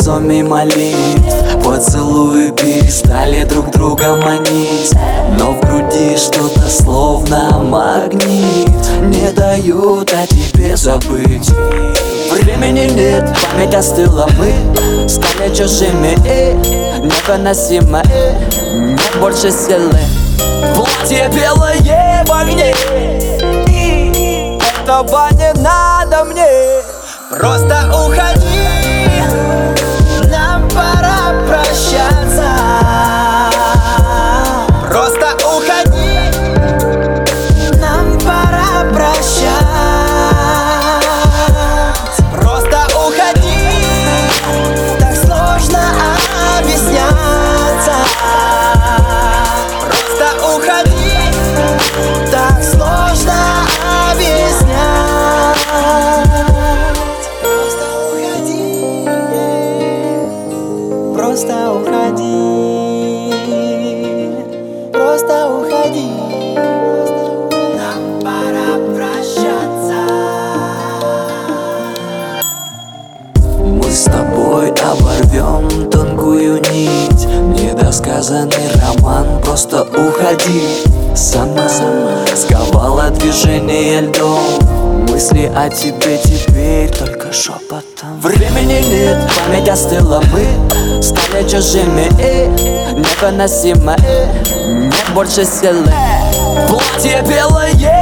кольцо мимо лиц. Поцелуи перестали друг друга манить, но в груди что-то словно магнит не дают о тебе забыть. Времени нет, память остыла, мы стали чужими и невыносимо, нет больше силы. Платье белое в огне, этого не надо мне. Просто уходи, нам пора прощаться. Просто уходи, нам пора прощаться. Просто уходи, так сложно объясняться. Просто уходи, так сложно объясняться. Просто уходи, просто уходи, нам пора прощаться. Мы с тобой оборвем тонкую нить, недосказанный роман, просто уходи. Сама сковала движение льдом, мысли о тебе теперь только шепотом. Времени нет, память остыла, мы стали чужими и невыносимо, нет больше силы. Платье белое